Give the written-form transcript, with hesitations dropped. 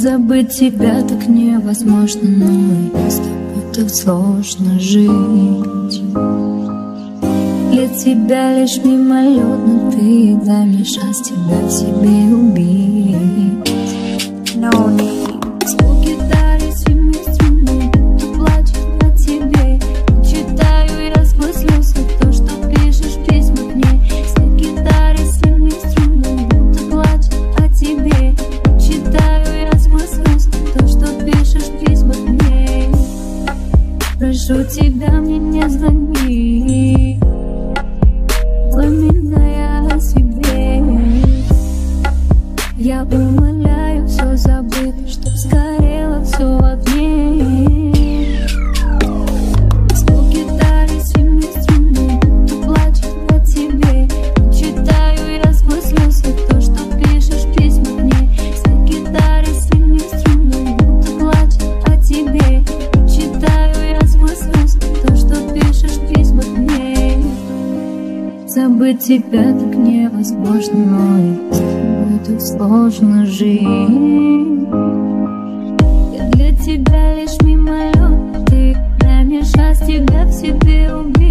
Забыть тебя так невозможно, но с тобой так сложно жить. Для тебя лишь мимолетно, ты дай мне шанс тебя в себе убить. No need. Звук гитары, семи струн, кто плачет по тебе. Читаю я сквозь слезы то, что пишешь письма мне. Звук гитары, семи струн, кто плачет по тебе. Читаю я сквозь слезы то, что пишешь письма мне. Прошу тебя, мне не звони, вспоминая о себе. Я умоляю все забыть, чтоб сгорело все в огне. Звук гитары, семи струн, кто плачет по тебе. Читаю я сквозь слезы то, что пишешь письма мне. Звук гитары, семи струн, кто плачет по тебе. Читаю я сквозь слезы то, что пишешь письма мне. Забыть тебя так невозможно, но с тобой так сложно жить. Я для тебя лишь мимолет, ты дай мне шанс тебя в себе убить.